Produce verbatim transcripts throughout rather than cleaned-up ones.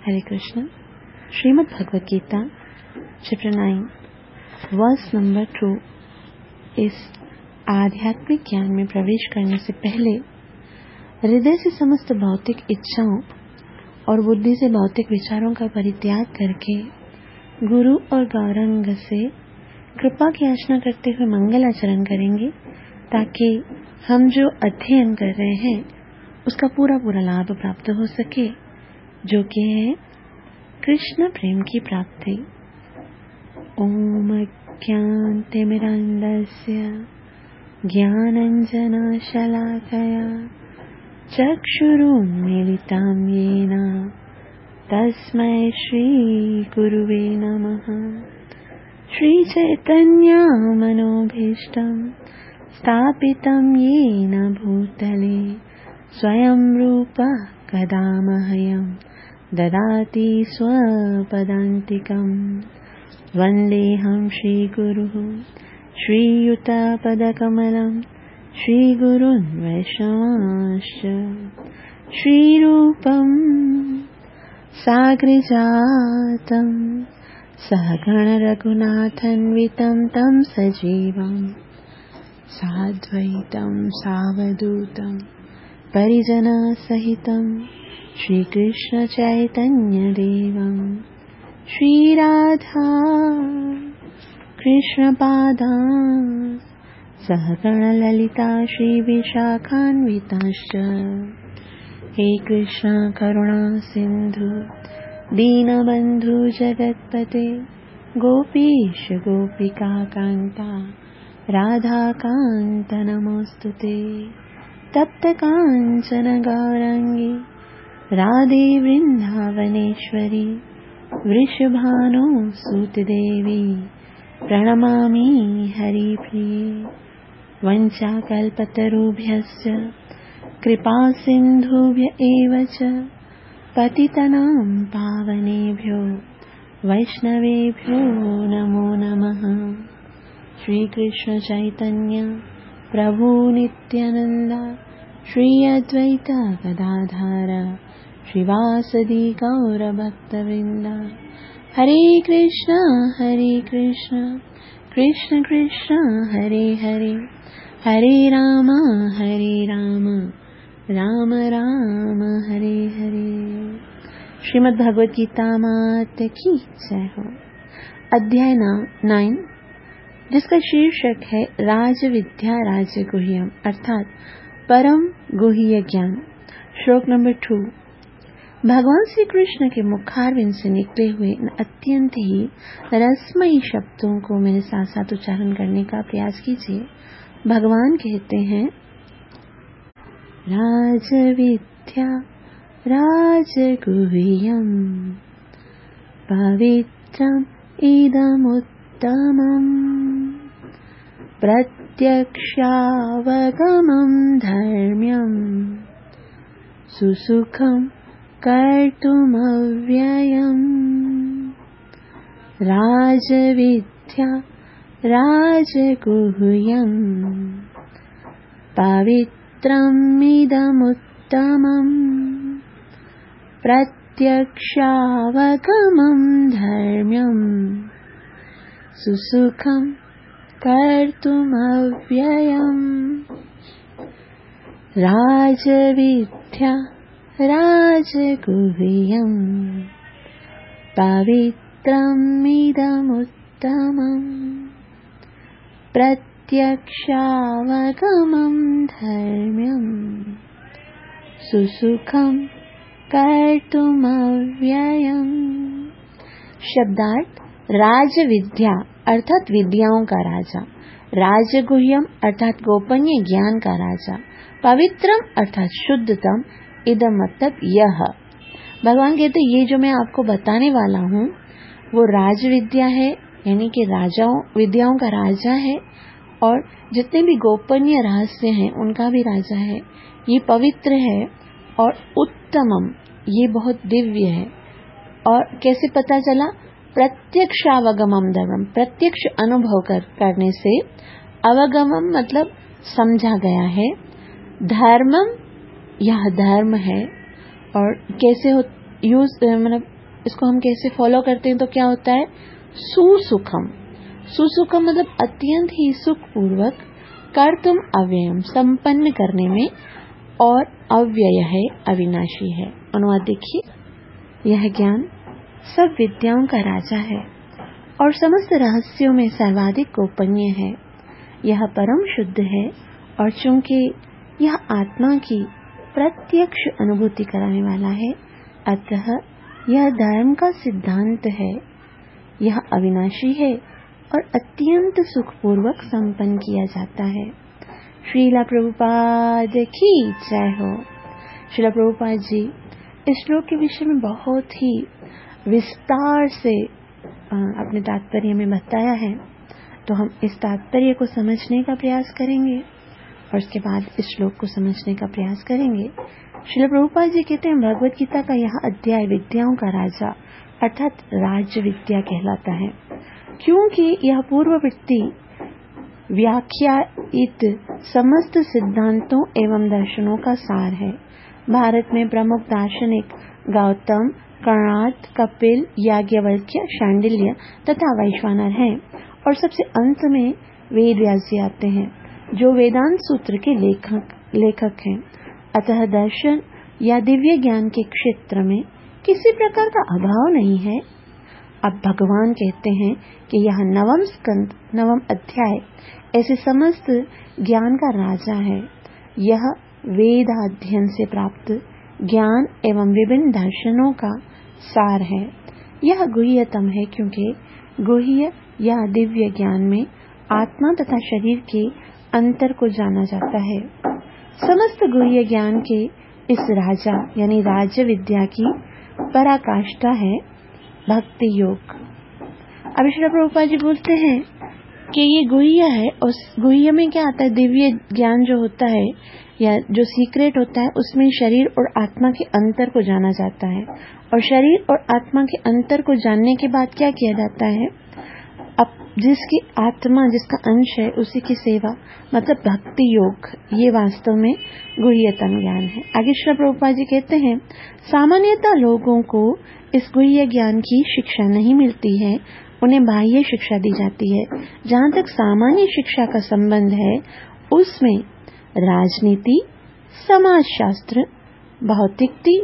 हरे Krishna. Shrimad Bhagavad Gita chapter nine verse number two. इस आध्यात्मिक ज्ञान में प्रवेश करने से पहले हृदय से समस्त भौतिक इच्छाओं और बुद्धि से भौतिक विचारों का परित्याग करके गुरु और गौरंग से कृपा की याचना करते हुए मंगल आचरण करेंगे, ताकि हम जो अध्ययन कर रहे हैं उसका पूरा पूरा लाभ प्राप्त हो सके, जो कि है कृष्ण प्रेम की प्राप्ति। ओम अज्ञानतिमिरान्धस्य ज्ञानाञ्जनशलाकया चक्षुरुन्मीलितं येन तस्मै श्रीगुरुवे नमः। श्रीचैतन्यमनोभीष्टं स्थापितं येन भूतले स्वयं रूपः कदा मह्यं ददाति स्वपदान्तिकं। वन्देऽहं श्रीगुरुः श्रीयुतपदकमलं श्रीगुरुन् वैष्णवांश्च। श्रीरूपं साग्रजातं सहगण रघुनाथान्वितं तं सजीवं साद्वैतं सावधूतं परिजनसहितं श्रीकृष्ण चैतन्यदेवं श्रीराधा कृष्णपादान् सहगण ललिता श्रीविशाखान्विताश्च। हे कृष्ण करुणा सिन्धु दीनबन्धु जगत्पते गोपीश गोपिका कान्ता राधाकान्त नमोऽस्तुते। तप्त काञ्चन गौराङ्गी राधे वृन्दावनेश्वरी वृषभानुसुतदेवी प्रणमामि हरिप्रिये। वञ्चाकल्पतरुभ्यश्च कृपा सिन्धुभ्य एव च पतितनां पावनेभ्यो वैष्णवेभ्यो नमो नमः। श्रीकृष्ण चैतन्य प्रभु नित्यानंद श्री अद्वैत गदाधर श्रीवासदि गौर भक्तवृंद। हरे कृष्ण हरे कृष्ण कृष्ण कृष्ण हरे हरे हरे राम हरे राम राम राम हरे हरे। श्रीमद् भगवद गीता माता की जय हो। अध्याय नाइन, जिसका शीर्षक है राज विद्या राज गुह्यम, अर्थात परम गुह्य ज्ञान। श्लोक नंबर टू। भगवान श्री कृष्ण के मुखारविंद से निकले हुए इन अत्यंत ही रसमयी शब्दों को मेरे साथ साथ उच्चारण करने का प्रयास कीजिए। भगवान कहते हैं, राज विद्या राज गुह्यम पवित्रम इदमुत्तमम् प्रत्यक्षावगमं धर्म्यं सुसुखं कर्तुमव्ययम्। राजविद्या राजगुह्यं पवित्रमिदमुत्तमम् प्रत्यक्षावगमं धर्म्यं सुसुखं कर्तुमव्ययम्। राजविद्या राजगुह्यं पवित्रमिदमुत्तमम् प्रत्यक्षावगमं धर्म्यं सुसुखं कर्तुमव्ययम्। शब्दार्थ: राज विद्या अर्थात विद्याओं का राजा, राजगुह्यम अर्थात गोपनीय ज्ञान का राजा, पवित्रम अर्थात शुद्धतम, इदम मतलब यह। भगवान कहते ये जो मैं आपको बताने वाला हूँ वो राज विद्या है, यानी कि राजाओं विद्याओं का राजा है, और जितने भी गोपनीय रहस्य हैं उनका भी राजा है। ये पवित्र है और उत्तमम, ये बहुत दिव्य है। और कैसे पता चला? प्रत्यक्षावगमम धर्मम, प्रत्यक्ष अनुभव कर, करने से, अवगमम मतलब समझा गया है, धर्मम यह धर्म है। और कैसे हो यूज मतलब इसको हम कैसे फॉलो करते हैं तो क्या होता है, सुसुखम। सुसुखम मतलब अत्यंत ही सुख पूर्वक, कर्तुम अव्ययम संपन्न करने में, और अव्यय है अविनाशी है। अनुवाद देखिए, यह ज्ञान सब विद्याओं का राजा है और समस्त रहस्यों में सर्वाधिक गोपनीय है। यह परम शुद्ध है और चूंकि यह आत्मा की प्रत्यक्ष अनुभूति कराने वाला है, अतः यह धर्म का सिद्धांत है। यह अविनाशी है और अत्यंत सुखपूर्वक संपन्न किया जाता है। श्रीला प्रभुपाद की जय हो। श्रीला प्रभुपाद जी इस श्लोक के विषय में बहुत ही विस्तार से अपने तात्पर्य में बताया है, तो हम इस तात्पर्य को समझने का प्रयास करेंगे और उसके बाद इस श्लोक को समझने का प्रयास करेंगे। श्रील प्रभुपाद जी कहते हैं, भगवत गीता का यह अध्याय विद्याओं का राजा अर्थात राज्य विद्या कहलाता है, क्योंकि यह पूर्ववर्ती व्याख्यायित समस्त सिद्धांतों एवं दर्शनों का सार है। भारत में प्रमुख दार्शनिक गौतम, कणाद, कपिल, याज्ञवल्क्य, शांडिल्य तथा वैश्वानर हैं, और सबसे अंत में वेद व्यास जी आते हैं जो वेदांत सूत्र के लेखक लेखक हैं। अतः दर्शन या दिव्य ज्ञान के क्षेत्र में किसी प्रकार का अभाव नहीं है। अब भगवान कहते हैं कि यह नवम स्कंद नवम अध्याय ऐसे समस्त ज्ञान का राजा है। यह वेदाध्ययन से प्राप्त ज्ञान एवं विभिन्न दर्शनों का सार है। यह गुह्यतम है, क्योंकि गुह्य या दिव्य ज्ञान में आत्मा तथा शरीर के अंतर को जाना जाता है। समस्त गुह्य ज्ञान के इस राजा यानी राज्य विद्या की पराकाष्ठा है भक्ति योग। अब श्री प्रभुपाद जी बोलते हैं कि ये गुह्य है, और गुह्य में क्या आता है, दिव्य ज्ञान जो होता है या जो सीक्रेट होता है, उसमें शरीर और आत्मा के अंतर को जाना जाता है, और शरीर और आत्मा के अंतर को जानने के बाद क्या किया जाता है, अब जिसकी आत्मा जिसका अंश है उसी की सेवा मतलब भक्ति योग, ये वास्तव में गुह्यतम ज्ञान है। आगे श्री प्रभुपाद जी कहते हैं, सामान्यतः लोगों को इस गुह्य ज्ञान की शिक्षा नहीं मिलती है, उन्हें बाह्य शिक्षा दी जाती है। जहाँ तक सामान्य शिक्षा का संबंध है, उसमें राजनीति, समाजशास्त्र, भौतिकी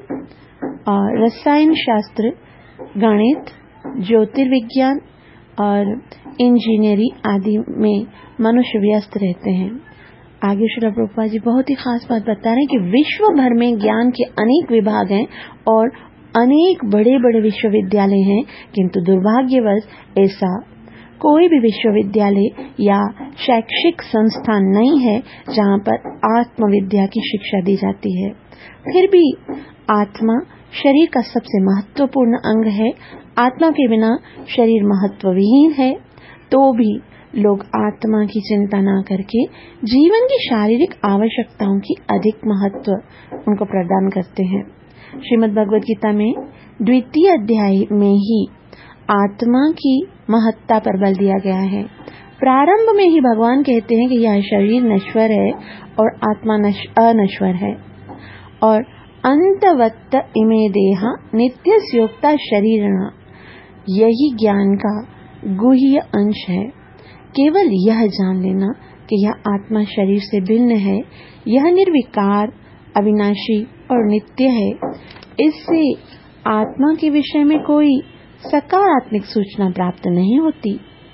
और रसायन शास्त्र, गणित, ज्योतिर्विज्ञान और इंजीनियरिंग आदि में मनुष्य व्यस्त रहते हैं। आगे श्रील प्रभुपाद जी बहुत ही खास बात बता रहे हैं कि विश्व भर में ज्ञान के अनेक विभाग हैं और अनेक बड़े बड़े विश्वविद्यालय हैं, किंतु दुर्भाग्यवश ऐसा कोई भी विश्वविद्यालय या शैक्षिक संस्थान नहीं है जहाँ पर आत्मविद्या की शिक्षा दी जाती है। फिर भी आत्मा शरीर का सबसे महत्वपूर्ण अंग है। आत्मा के बिना शरीर महत्वविहीन है, तो भी लोग आत्मा की चिंता न करके जीवन की शारीरिक आवश्यकताओं की अधिक महत्व उनको प्रदान करते हैं। श्रीमद् भगवद गीता में द्वितीय अध्याय में ही आत्मा की महत्ता पर बल दिया गया है। प्रारंभ में ही भगवान कहते हैं कि यह शरीर नश्वर है और आत्मा अनश्वर है, और अंतवत्त इमे देहा नित्यस्योक्ता शरीरणा, यही ज्ञान का गुह्य अंश है। केवल यह जान लेना कि यह आत्मा शरीर से भिन्न है, यह निर्विकार, अविनाशी और नित्य है। इससे आत्मा के विषय में कोई सकारात्मक सूचना प्राप्त नहीं होती।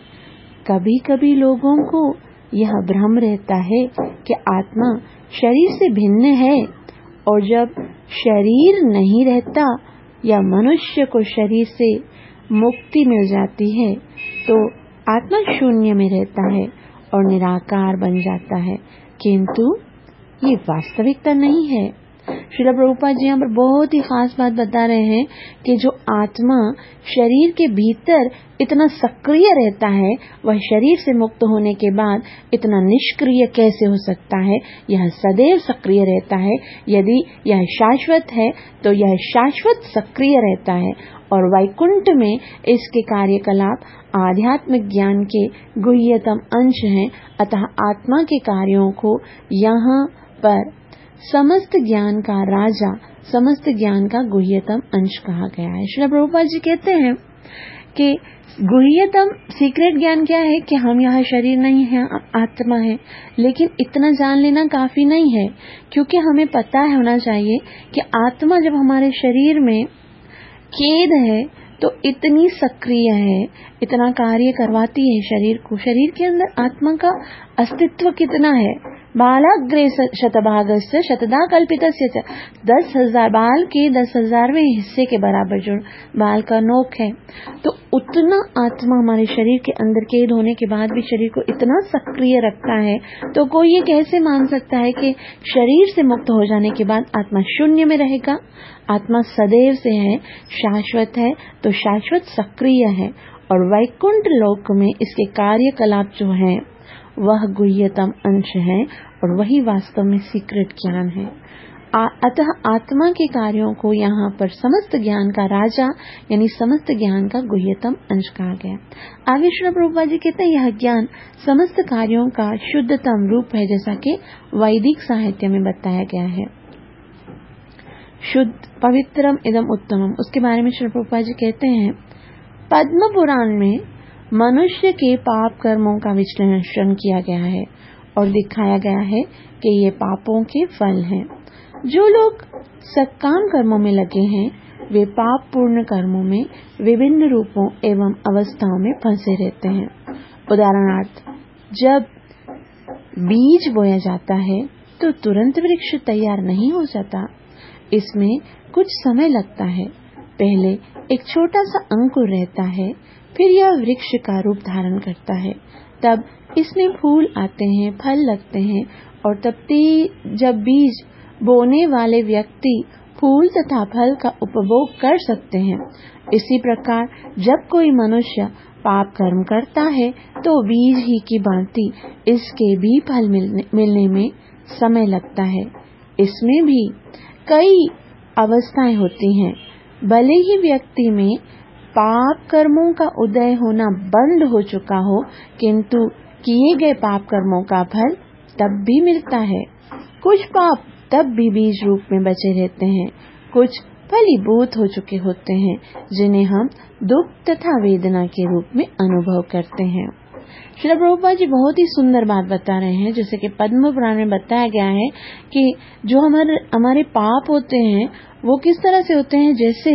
कभी कभी लोगों को यह भ्रम रहता है कि आत्मा शरीर से भिन्न है, और जब शरीर नहीं रहता या मनुष्य को शरीर से मुक्ति मिल जाती है तो आत्मा शून्य में रहता है और निराकार बन जाता है, किंतु ये वास्तविकता नहीं है। श्रील प्रभुपाद जी यहाँ पर बहुत ही खास बात बता रहे हैं कि जो आत्मा शरीर के भीतर इतना सक्रिय रहता है, वह शरीर से मुक्त होने के बाद इतना निष्क्रिय कैसे हो सकता है। यह सदैव सक्रिय रहता है। यदि यह शाश्वत है तो यह शाश्वत सक्रिय रहता है, और वैकुंठ में इसके कार्यकलाप आध्यात्मिक ज्ञान के गुह्यतम अंश हैं। अतः आत्मा के कार्यों को यहाँ पर समस्त ज्ञान का राजा, समस्त ज्ञान का गुह्यतम अंश कहा गया है। श्रील प्रभुपाद जी कहते हैं कि गुह्यतम सीक्रेट ज्ञान क्या है कि हम यह शरीर नहीं है, आत्मा है। लेकिन इतना जान लेना काफी नहीं है, क्योंकि हमें पता होना चाहिए कि आत्मा जब हमारे शरीर में कैद है तो इतनी सक्रिय है, इतना कार्य करवाती है शरीर को। शरीर के अंदर आत्मा का अस्तित्व कितना है। बालाग्रे शतभागस्य शतदा कल्पितस्य च, दस हजार बाल के दस हजारवें हिस्से के बराबर जो बाल का नोक है, तो उतना आत्मा हमारे शरीर के अंदर कैद होने के बाद भी शरीर को इतना सक्रिय रखता है। तो कोई ये कैसे मान सकता है कि शरीर से मुक्त हो जाने के बाद आत्मा शून्य में रहेगा। आत्मा सदैव से है, शाश्वत है, तो शाश्वत सक्रिय है। और वैकुंठ लोक में इसके कार्यकलाप जो है वह गुह्यतम अंश है और वही वास्तव में सीक्रेट ज्ञान है। अतः आत्मा के कार्यों को यहाँ पर समस्त ज्ञान का राजा यानी समस्त ज्ञान का गुह्यतम अंश कहा गया। आगे श्री प्रभुपाद जी कहते हैं यह ज्ञान समस्त कार्यों का शुद्धतम रूप है, जैसा कि वैदिक साहित्य में बताया गया है। शुद्ध पवित्रम इदम उत्तमम, उसके बारे में श्री प्रभुपाद जी कहते हैं पद्म पुराण में मनुष्य के पाप कर्मों का विश्लेषण किया गया है और दिखाया गया है कि ये पापों के फल हैं। जो लोग सत्काम कर्मों में लगे हैं वे पाप पूर्ण कर्मों में विभिन्न रूपों एवं अवस्थाओं में फंसे रहते हैं। उदाहरणार्थ, जब बीज बोया जाता है तो तुरंत वृक्ष तैयार नहीं हो जाता, इसमें कुछ समय लगता है। पहले एक छोटा सा अंकुर रहता है, फिर यह वृक्ष का रूप धारण करता है, तब इसमें फूल आते हैं, फल लगते हैं और तब जब बीज बोने वाले व्यक्ति फूल तथा फल का उपभोग कर सकते हैं। इसी प्रकार जब कोई मनुष्य पाप कर्म करता है तो बीज ही की भांति इसके भी फल मिलने, मिलने में समय लगता है। इसमें भी कई अवस्थाएं होती हैं। भले ही व्यक्ति में पाप कर्मों का उदय होना बंद हो चुका हो, किंतु किए गए पाप कर्मों का फल तब भी मिलता है। कुछ पाप तब भी बीज रूप में बचे रहते हैं, कुछ फलीभूत हो चुके होते हैं, जिन्हें हम दुख तथा वेदना के रूप में अनुभव करते हैं। श्री प्रभुपाद जी बहुत ही सुंदर बात बता रहे हैं, जैसे कि पद्म पुराण में बताया गया है कि जो हमारे हमारे पाप होते हैं वो किस तरह से होते हैं। जैसे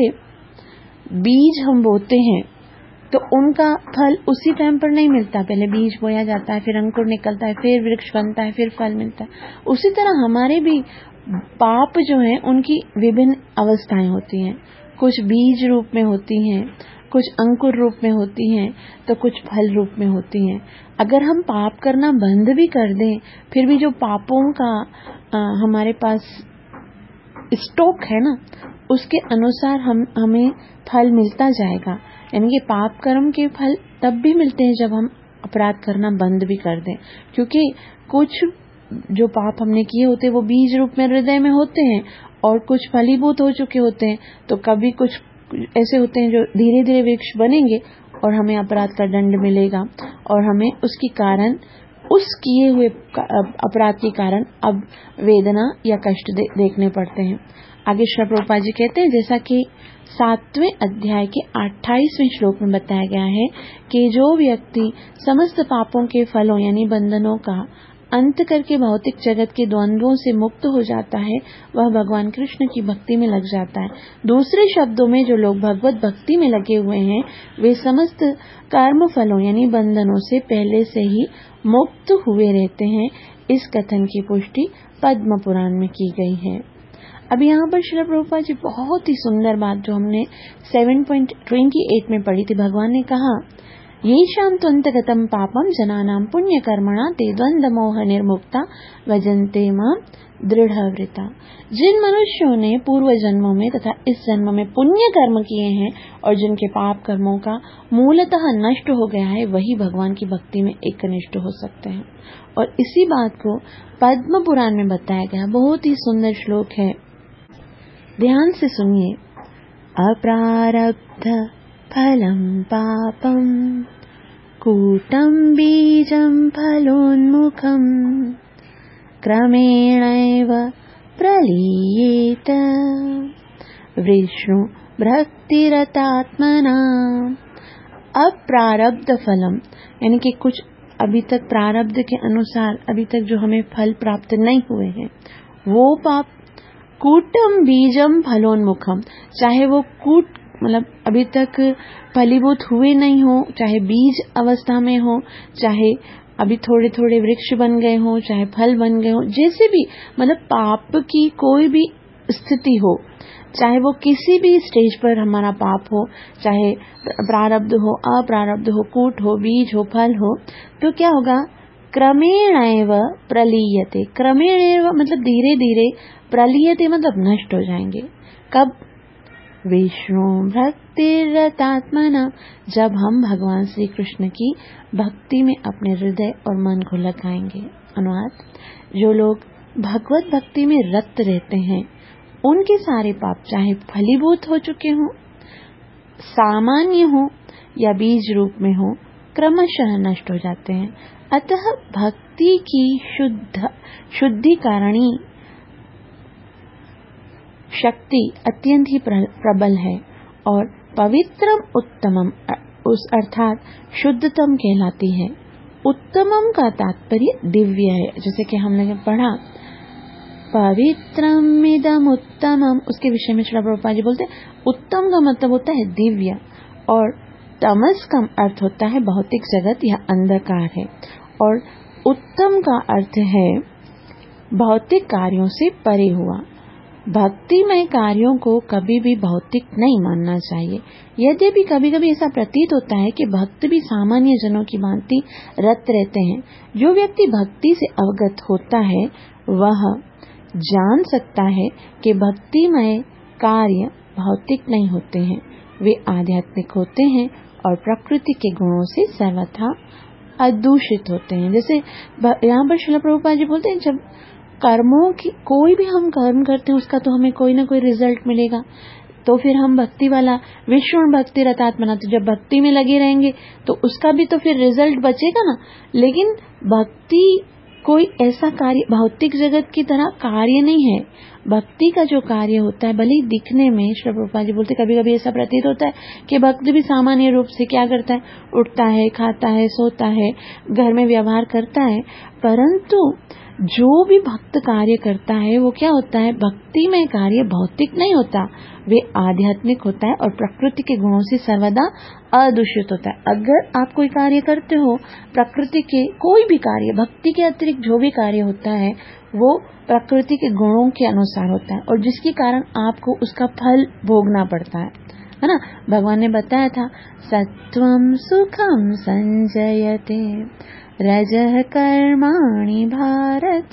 बीज हम बोते हैं तो उनका फल उसी टाइम पर नहीं मिलता, पहले बीज बोया जाता है, फिर अंकुर निकलता है, फिर वृक्ष बनता है, फिर फल मिलता है। उसी तरह हमारे भी पाप जो हैं उनकी विभिन्न अवस्थाएं होती हैं। कुछ बीज रूप में होती हैं, कुछ अंकुर रूप में होती हैं, तो कुछ फल रूप में होती हैं। अगर हम पाप करना बंद भी कर दें, फिर भी जो पापों का आ, हमारे पास स्टॉक है ना, उसके अनुसार हम हमें फल मिलता जाएगा। यानी कि पाप कर्म के फल तब भी मिलते हैं जब हम अपराध करना बंद भी कर दें, क्योंकि कुछ जो पाप हमने किए होते हैं वो बीज रूप में हृदय में होते हैं और कुछ फलीभूत हो चुके होते हैं। तो कभी कुछ ऐसे होते हैं जो धीरे धीरे वृक्ष बनेंगे और हमें अपराध का दंड मिलेगा और हमें उसके कारण, उस किए हुए अपराध के कारण अब वेदना या कष्ट दे, देखने पड़ते हैं। आगे श्री प्रभुपाद जी कहते हैं, जैसा कि सातवें अध्याय के अट्ठाईसवें श्लोक में बताया गया है कि जो व्यक्ति समस्त पापों के फलों यानी बंधनों का अंत करके भौतिक जगत के द्वंद्वों से मुक्त हो जाता है, वह भगवान कृष्ण की भक्ति में लग जाता है। दूसरे शब्दों में, जो लोग भगवत भक्ति में लगे हुए हैं वे समस्त कर्म फलों यानी बंधनों से पहले से ही मुक्त हुए रहते हैं। इस कथन की पुष्टि पद्म पुराण में की गई है। अब यहाँ पर श्री प्रभुपाद जी बहुत ही सुंदर बात जो हमने सात पॉइंट दो आठ में पढ़ी थी, भगवान ने कहा, येषां त्वन्तगतं पापं जनानां पुण्यकर्मणा ते द्वन्द्वमोह निर्मुक्ता भजन्ते मां दृढ़व्रता। जिन मनुष्यों ने पूर्व जन्मों में तथा इस जन्म में पुण्य कर्म किए हैं और जिनके पाप कर्मों का मूलतः नष्ट हो गया है, वही भगवान की भक्ति में एकनिष्ठ हो सकते हैं। और इसी बात को पद्म पुराण में बताया गया, बहुत ही सुंदर श्लोक है, ध्यान से सुनिए। अप्रारब्ध फलं पापं कूटं बीजं फलोन्मुखं क्रमेणैव प्रलीयेत विष्णु भक्तिरतात्मना। अब प्रारब्ध फलम, यानी कि कुछ अभी तक प्रारब्ध के अनुसार अभी तक जो हमें फल प्राप्त नहीं हुए हैं वो पाप, कूटम बीजम फलोन्मुखम, चाहे वो कूट मतलब अभी तक फलीभूत हुए नहीं हो, चाहे बीज अवस्था में हो, चाहे अभी थोड़े थोड़े वृक्ष बन गए हो, चाहे फल बन गए हो, जैसे भी मतलब पाप की कोई भी स्थिति हो, चाहे वो किसी भी स्टेज पर हमारा पाप हो, चाहे प्रारब्ध हो, अप्रारब्ध हो, कूट हो, बीज हो, फल हो, तो क्या होगा, क्रमेणैव प्रलीयते, क्रमेणैव मतलब धीरे धीरे, प्रलीयते मतलब नष्ट हो जाएंगे। कब, विष्णु भक्तिरतात्मना, जब हम भगवान श्री कृष्ण की भक्ति में अपने हृदय और मन को लगाएंगे। अनुवाद, जो लोग भगवत भक्ति में रत रहते हैं उनके सारे पाप चाहे फलीभूत हो चुके हों, सामान्य हो या बीज रूप में हो, क्रमशः नष्ट हो जाते हैं। अतः भक्ति की शुद्ध शुद्धिकारणी शक्ति अत्यंत ही प्रबल है और पवित्रम उत्तमम उस अर्थात शुद्धतम कहलाती है। उत्तमम का तात्पर्य दिव्य है, जैसे कि हमने पढ़ा पवित्रम इदम उत्तमम, उसके विषय में श्रील प्रभुपाद जी बोलते हैं उत्तम का मतलब होता है दिव्य और तमस का अर्थ होता है भौतिक जगत या अंधकार है, और उत्तम का अर्थ है भौतिक कार्यों से परे हुआ। भक्तिमय कार्यों को कभी भी भौतिक नहीं मानना चाहिए। यद्यपि कभी कभी ऐसा प्रतीत होता है कि भक्त भी सामान्य जनों की भांति रत रहते हैं। जो व्यक्ति भक्ति से अवगत होता है वह जान सकता है कि भक्तिमय कार्य भौतिक नहीं होते हैं, वे आध्यात्मिक होते हैं और प्रकृति के गुणों से सर्वथा अदूषित होते हैं। जैसे यहाँ पर श्रील प्रभुपाद जी बोलते हैं जब कर्मों की कोई भी हम कर्म करते हैं उसका तो हमें कोई ना कोई रिजल्ट मिलेगा, तो फिर हम भक्ति वाला विष्णु भक्ति रतात्मना, तो जब भक्ति में लगे रहेंगे तो उसका भी तो फिर रिजल्ट बचेगा ना। लेकिन भक्ति कोई ऐसा कार्य भौतिक जगत की तरह कार्य नहीं है। भक्ति का जो कार्य होता है, भले ही दिखने में श्री प्रभुपाद जी बोलते कभी कभी ऐसा प्रतीत होता है कि भक्त भी सामान्य रूप से क्या करता है, उठता है, खाता है, सोता है, घर में व्यवहार करता है, परंतु जो भी भक्त कार्य करता है वो क्या होता है, भक्ति में कार्य भौतिक नहीं होता, वे आध्यात्मिक होता है और प्रकृति के गुणों से सर्वदा अदूषित होता है। अगर आप कोई कार्य करते हो प्रकृति के, कोई भी कार्य भक्ति के अतिरिक्त जो भी कार्य होता है वो प्रकृति के गुणों के अनुसार होता है और जिसके कारण आपको उसका फल भोगना पड़ता है, है ना। भगवान ने बताया था सत्वम सुखम संजयते रजः कर्माणि भारत,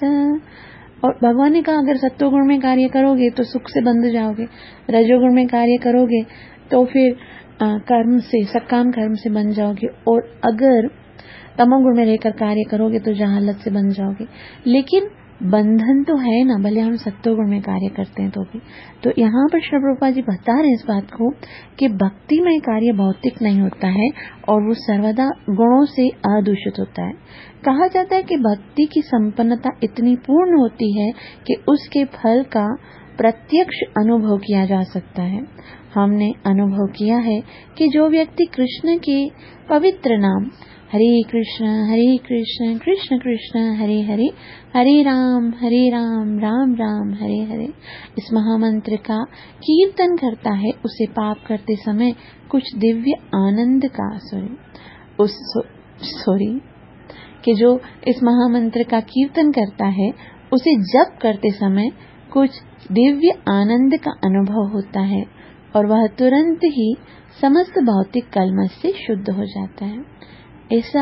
और भगवान ने कहा अगर सत्वगुण में कार्य करोगे तो सुख से बंध जाओगे, रजोगुण में कार्य करोगे तो फिर आ, कर्म से सकाम कर्म से बन जाओगे, और अगर तमोगुण में रहकर कार्य करोगे तो जहालत से बन जाओगे। लेकिन बंधन तो है ना, भले हम सत्वगुण में कार्य करते हैं तो भी। तो यहाँ पर श्री प्रभुपाद जी बता रहे हैं इस बात को कि भक्ति में कार्य भौतिक नहीं होता है और वो सर्वदा गुणों से अदूषित होता है। कहा जाता है कि भक्ति की संपन्नता इतनी पूर्ण होती है कि उसके फल का प्रत्यक्ष अनुभव किया जा सकता है। हमने अनुभव किया है कि जो व्यक्ति कृष्ण के पवित्र नाम हरे कृष्ण हरे कृष्ण कृष्ण कृष्ण हरे हरे हरे राम हरे राम राम राम हरे हरे इस महामंत्र का कीर्तन करता है, उसे पाप करते समय कुछ दिव्य आनंद का सॉरी उस सॉरी कि जो इस महामंत्र का कीर्तन करता है उसे जप करते समय कुछ दिव्य आनंद का अनुभव होता है और वह तुरंत ही समस्त भौतिक कलमश से शुद्ध हो जाता है। ऐसा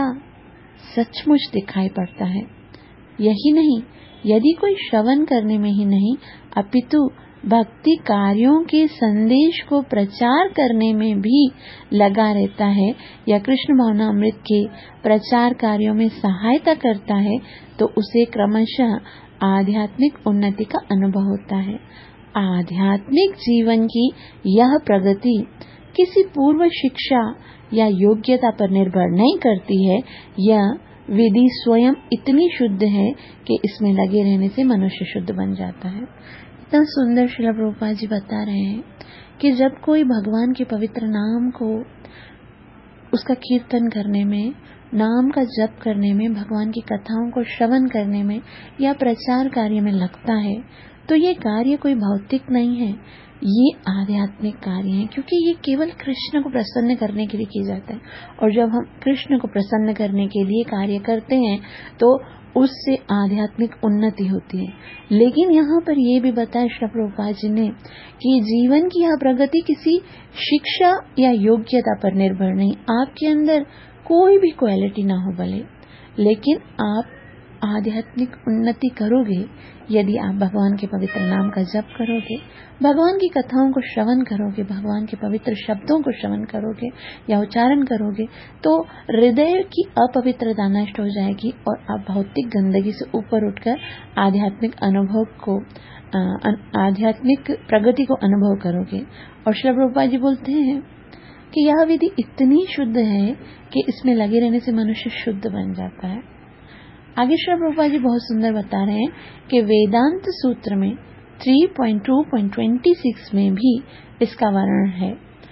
सचमुच दिखाई पड़ता है। यही नहीं, यदि कोई श्रवण करने में ही नहीं अपितु भक्ति कार्यों के संदेश को प्रचार करने में भी लगा रहता है या कृष्ण भावनामृत के प्रचार कार्यों में सहायता करता है तो उसे क्रमशः आध्यात्मिक उन्नति का अनुभव होता है। आध्यात्मिक जीवन की यह प्रगति किसी पूर्व शिक्षा या योग्यता पर निर्भर नहीं करती है, यह विधि स्वयं इतनी शुद्ध है कि इसमें लगे रहने से मनुष्य शुद्ध बन जाता है। इतना सुंदर श्रील प्रभुपाद जी बता रहे हैं कि जब कोई भगवान के पवित्र नाम को, उसका कीर्तन करने में, नाम का जप करने में, भगवान की कथाओं को श्रवण करने में या प्रचार कार्य में लगता है, तो ये कार्य कोई भौतिक नहीं है, ये आध्यात्मिक कार्य है, क्योंकि ये केवल कृष्ण को प्रसन्न करने के लिए किया जाता है। और जब हम कृष्ण को प्रसन्न करने के लिए कार्य करते हैं तो उससे आध्यात्मिक उन्नति होती है। लेकिन यहाँ पर यह भी बताया श्री प्रभुपाद जी ने कि जीवन की यह प्रगति किसी शिक्षा या योग्यता पर निर्भर नहीं। आपके अंदर कोई भी क्वालिटी ना हो भले, लेकिन आप आध्यात्मिक उन्नति करोगे यदि आप भगवान के पवित्र नाम का जप करोगे, भगवान की कथाओं को श्रवण करोगे, भगवान के पवित्र शब्दों को श्रवण करोगे या उच्चारण करोगे, तो हृदय की अपवित्रता नष्ट हो जाएगी और आप भौतिक गंदगी से ऊपर उठकर आध्यात्मिक अनुभव को, आध्यात्मिक प्रगति को अनुभव करोगे। और श्री प्रभुपाद जी बोलते हैं कि यह विधि इतनी शुद्ध है कि इसमें लगे रहने से मनुष्य शुद्ध बन जाता है। आगे श्री प्रभुपाद जी बहुत सुंदर बता रहे हैं कि वेदांत सूत्र में तीन पॉइंट दो पॉइंट छब्बीस में भी इसका वर्णन है,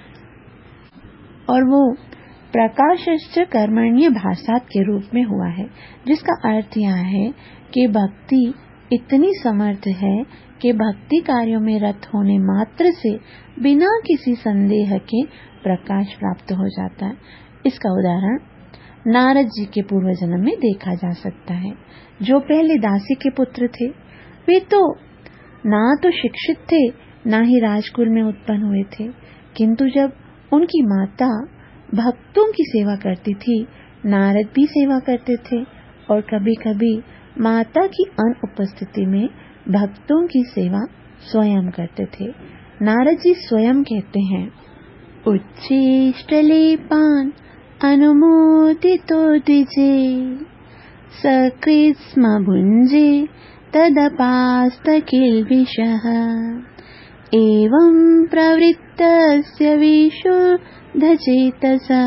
और वो प्रकाशश्च कर्मण्य भासात के रूप में हुआ है, जिसका अर्थ यह है कि भक्ति इतनी समर्थ है कि भक्ति कार्यों में रत होने मात्र से बिना किसी संदेह के प्रकाश प्राप्त हो जाता है। इसका उदाहरण नारद जी के पूर्व जन्म में देखा जा सकता है, जो पहले दासी के पुत्र थे। वे तो ना तो शिक्षित थे, ना ही राजकुल में उत्पन्न हुए थे, किंतु जब उनकी माता भक्तों की सेवा करती थी, नारद भी सेवा करते थे और कभी कभी माता की अनुपस्थिति में भक्तों की सेवा स्वयं करते थे। नारद जी स्वयं कहते हैं, उच्छिष्टलेपान् अनुमोदितो द्विजे सकृत्स्म भुञ्जे तदपास्तकिल्बिषः एवं प्रवृत्तस्य विशुद्धचेतसा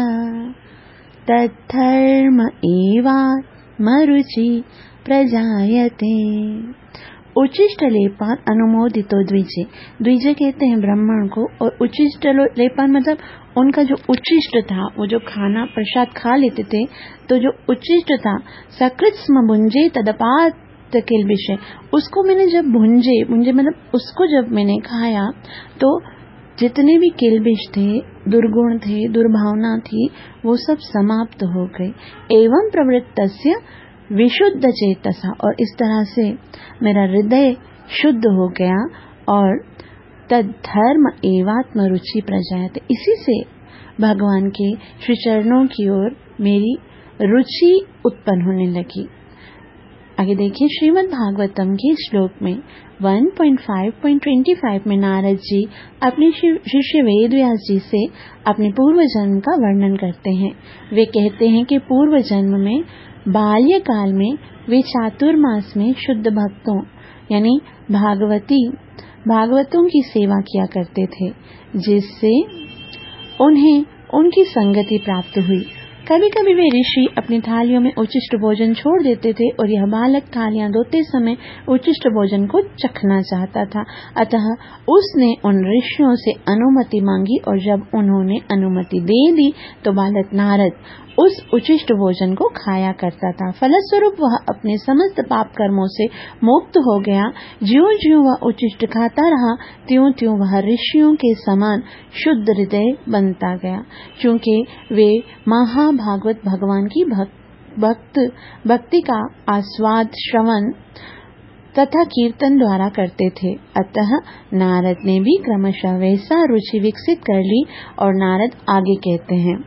तद्धर्म एवात्मरुचि प्रजायते। उच्चिष्ट लेपान अनुमोदितो द्विजे, द्विजे कहते हैं ब्राह्मण को, और उच्चिष्ट लेपान मतलब उनका जो उच्चिष्ट था, वो जो खाना प्रसाद खा लेते थे, तो जो उच्चिष्ट था सकृत्स्म भुंजे तदपात किल्बिषे, उसको मैंने जब भुंजे, भुंजे मतलब उसको जब मैंने खाया तो जितने भी किल्बिष थे, दुर्गुण थे, दुर्भावना थी, वो सब समाप्त हो गए। एवं प्रवृत्तस्य विशुद्ध चेतसा, और इस तरह से मेरा हृदय शुद्ध हो गया, और तद्धर्म एवात्म रुचि प्रजायते, इसी से भगवान के श्री चरणों की ओर मेरी रुचि उत्पन्न होने लगी। आगे देखिए, श्रीमद् भागवतम के श्लोक में एक पॉइंट पाँच पॉइंट पच्चीस में नारद जी अपने शिष्य वेदव्यास जी से अपने पूर्व जन्म का वर्णन करते हैं। वे कहते हैं कि पूर्व जन्म में बाल्यकाल में वे चातुर्मास में शुद्ध भक्तों यानी भागवती भागवतों की सेवा किया करते थे, जिससे उन्हें उनकी संगति प्राप्त हुई। कभी कभी वे ऋषि अपनी थालियों में उच्चिष्ट भोजन छोड़ देते थे और यह बालक थालियां धोते समय उच्चिष्ट भोजन को चखना चाहता था। अतः उसने उन ऋषियों से अनुमति मांगी, और जब उन्होंने अनुमति दे दी तो बालक नारद उस उच्चिष्ट भोजन को खाया करता था। फलस्वरूप वह अपने समस्त पाप कर्मों से मुक्त हो गया। ज्यों ज्यों वह उच्चिष्ट खाता रहा, त्यों त्यों वह ऋषियों के समान शुद्ध हृदय बनता गया, क्योंकि वे महाभागवत भगवान की भक्त भक्त भक्ति का आस्वाद श्रवण तथा कीर्तन द्वारा करते थे। अतः नारद ने भी क्रमशः वैसा रुचि विकसित कर ली। और नारद आगे कहते हैं,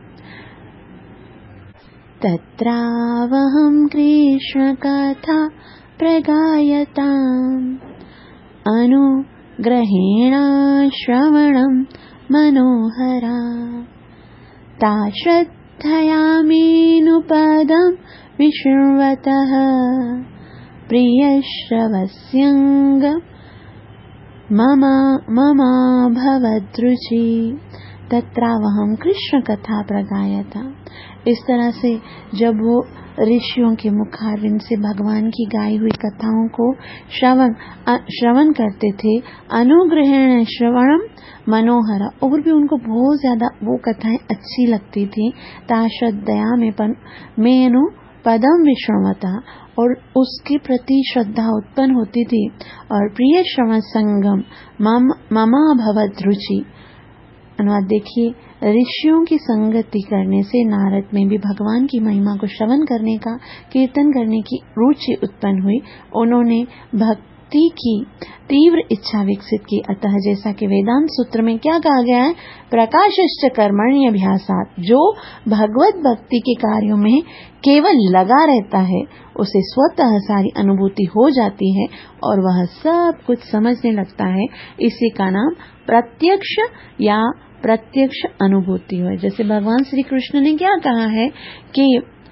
तत्रावहं कृष्ण कथा प्रगायताम् अनुग्रहेण श्रवणं मनोहरा ता श्रद्धयामेऽनुपदं विशृण्वतः प्रियश्रवस्यङ्ग मम ममाभवद्रुचि। तत्रावहम कृष्ण कथा प्रगायता। इस तरह से जब वो ऋषियों के मुखारविंद से भगवान की गाई हुई कथाओं को श्रवण श्रवण करते थे, अनुग्रहेण श्रवणम मनोहर, और भी उनको बहुत ज्यादा वो कथाएं अच्छी लगती थी। ताश्रद्धया में मेनु पदम विश्रमता, और उसके प्रति श्रद्धा उत्पन्न होती थी। और प्रिय श्रवण संगम मम ममा भवत रुचि। अनुवाद देखिए, ऋषियों की संगति करने से नारद में भी भगवान की महिमा को श्रवण करने का, कीर्तन करने की रुचि उत्पन्न हुई। उन्होंने भक्ति की तीव्र इच्छा विकसित की। अतः जैसा कि वेदांत सूत्र में क्या कहा गया है, प्रकाशश्च कर्मण्यभ्यासात्, जो भगवत भक्ति के कार्यों में केवल लगा रहता है उसे स्वतः सारी अनुभूति हो जाती है और वह सब कुछ समझने लगता है। इसी का नाम प्रत्यक्ष या प्रत्यक्ष अनुभूति है। जैसे भगवान श्री कृष्ण ने क्या कहा है कि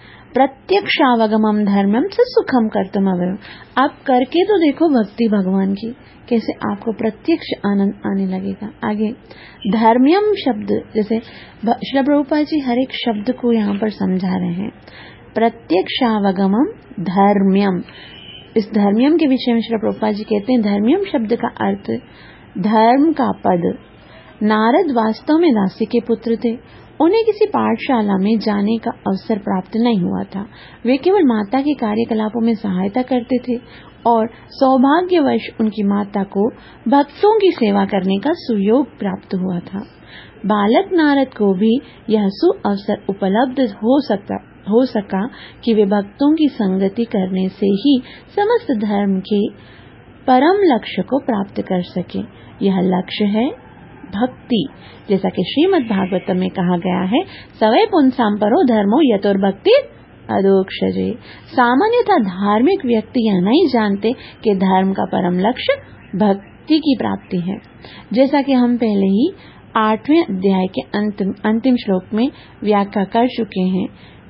प्रत्यक्षावगमम धर्मम से सुखम कर्तुम अवयव। आप करके तो देखो भक्ति भगवान की, कैसे आपको प्रत्यक्ष आनंद आने लगेगा। आगे धर्म्यम शब्द, जैसे श्री प्रभुपाद जी हर एक शब्द को यहाँ पर समझा रहे हैं। प्रत्यक्षावगमम धर्म्यम, इस धर्म्यम के विषय में श्री प्रभुपाद जी कहते हैं, धर्म्यम शब्द का अर्थ धर्म का पद। नारद वास्तव में दासी के पुत्र थे। उन्हें किसी पाठशाला में जाने का अवसर प्राप्त नहीं हुआ था। वे केवल माता के कार्यकलापों में सहायता करते थे और सौभाग्यवश उनकी माता को भक्तों की सेवा करने का सुयोग प्राप्त हुआ था। बालक नारद को भी यह सुअवसर उपलब्ध हो सका हो सका कि वे भक्तों की संगति करने से ही समस्त धर्म के परम लक्ष्य को प्राप्त कर सके। यह लक्ष्य है भक्ति, जैसा कि श्रीमद् भागवतम में कहा गया है, सवै पुंसाम परो धर्मो यतोर्भक्ति अदोक्षजे। सामान्यतः धार्मिक व्यक्ति यह नहीं जानते कि धर्म का परम लक्ष्य भक्ति की प्राप्ति है। जैसा कि हम पहले ही आठवें अध्याय के अंतिम अंतिम श्लोक में व्याख्या कर चुके हैं।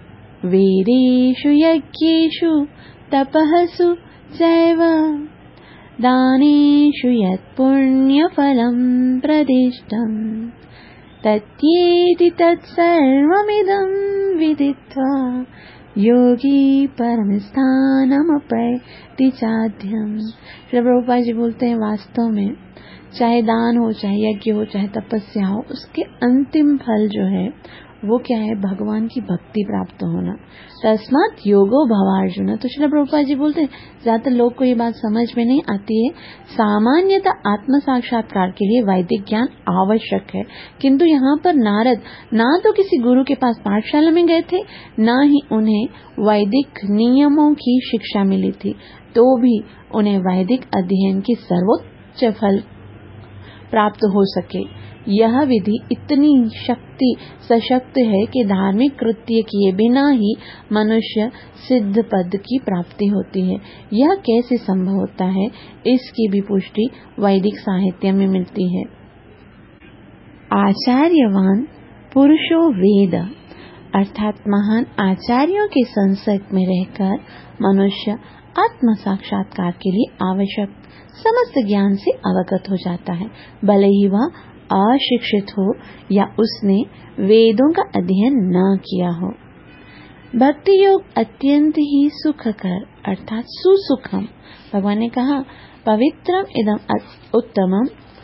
वेदेषु यज्ञेषु तपःसु चैव दानेषु यत् पुण्यफलं प्रदिष्टम् तत्येति तत्सर्वमिदं विदित्वा योगी परमस्थानमप्रैति चाध्यम्। श्री प्रभुपाद जी बोलते हैं, वास्तव में चाहे दान हो, चाहे यज्ञ हो, चाहे तपस्या हो, उसके अंतिम फल जो है वो क्या है, भगवान की भक्ति प्राप्त होना। तस्मात् योगो भवार्जुन। तो श्री प्रभुपाद जी बोलते हैं, ज्यादातर लोग को ये बात समझ में नहीं आती है। सामान्यतः आत्म साक्षात्कार के लिए वैदिक ज्ञान आवश्यक है, किंतु यहाँ पर नारद ना तो किसी गुरु के पास पाठशाला में गए थे, ना ही उन्हें वैदिक नियमों की शिक्षा मिली थी, तो भी उन्हें वैदिक अध्ययन की सर्वोच्च फल प्राप्त हो सके। यह विधि इतनी शक्ति सशक्त है कि धार्मिक कृत्य किए बिना ही मनुष्य सिद्ध पद की प्राप्ति होती है। यह कैसे संभव होता है, इसकी भी पुष्टि वैदिक साहित्य में मिलती है। आचार्यवान पुरुषो वेद, अर्थात महान आचार्यों के संसर्ग में रहकर मनुष्य आत्म साक्षात्कार के लिए आवश्यक समस्त ज्ञान से अवगत हो जाता है, भले ही वह अशिक्षित हो या उसने वेदों का अध्ययन न किया हो। भक्ति योग अत्यंत ही सुखकर अर्थात सुसुखम। भगवान ने कहा, पवित्रम इदम उत्तमम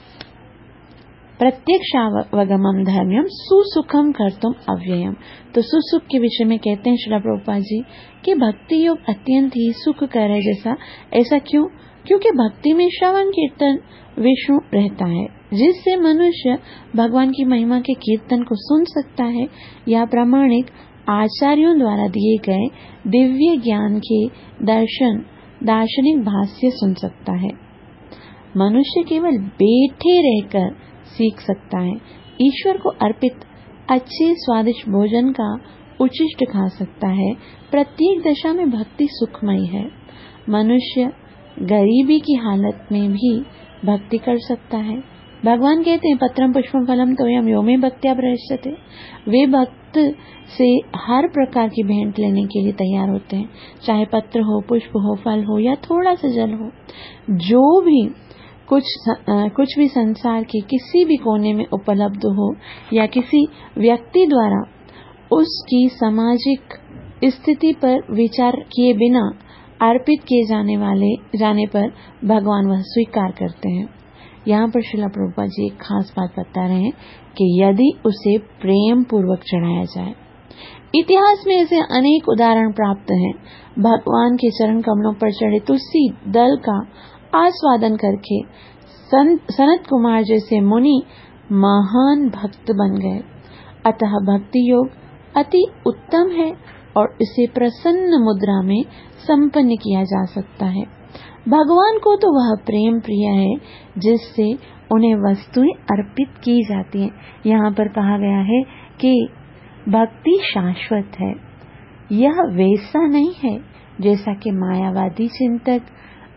प्रत्यक्षावगमम धर्म्यम सुसुखम कर्तुम अव्ययम। तो सुसुख के विषय में कहते हैं श्रील प्रभुपाद जी कि भक्ति योग अत्यंत ही सुखकर है। जैसा ऐसा क्यों? क्योंकि भक्ति में श्रवण कीर्तन विष्णु रहता है, जिससे मनुष्य भगवान की महिमा के कीर्तन को सुन सकता है या प्रामाणिक आचार्यों द्वारा दिए गए दिव्य ज्ञान के दर्शन दार्शनिक भाष्य सुन सकता है। मनुष्य केवल बैठे रहकर सीख सकता है। ईश्वर को अर्पित अच्छे स्वादिष्ट भोजन का उचिष्ट खा सकता है। प्रत्येक दशा में भक्ति सुखमयी है। मनुष्य गरीबी की हालत में भी भक्ति कर सकता है। भगवान कहते हैं, पत्रम पुष्पम फलम तोयम यो मे भक्त्या प्रयच्छते। वे भक्त से हर प्रकार की भेंट लेने के लिए तैयार होते हैं, चाहे पत्र हो, पुष्प हो, फल हो या थोड़ा सा जल हो। जो भी कुछ कुछ भी संसार के किसी भी कोने में उपलब्ध हो या किसी व्यक्ति द्वारा उसकी सामाजिक स्थिति पर विचार किए बिना अर्पित किए जाने वाले जाने पर भगवान वह स्वीकार करते हैं। यहाँ पर श्रील प्रभुपाद जी एक खास बात बता रहे हैं कि यदि उसे प्रेम पूर्वक चढ़ाया जाए। इतिहास में ऐसे अनेक उदाहरण प्राप्त हैं। भगवान के चरण कमलों पर चढ़े तुलसी दल का आस्वादन करके सनत कुमार जैसे मुनि महान भक्त बन गए। अतः भक्ति योग अति उत्तम है और इसे प्रसन्न मुद्रा में संपन्न किया जा सकता है। भगवान को तो वह प्रेम प्रिय है जिससे उन्हें वस्तुएं अर्पित की जाती हैं। यहाँ पर कहा गया है कि भक्ति शाश्वत है, यह वैसा नहीं है जैसा कि मायावादी चिंतक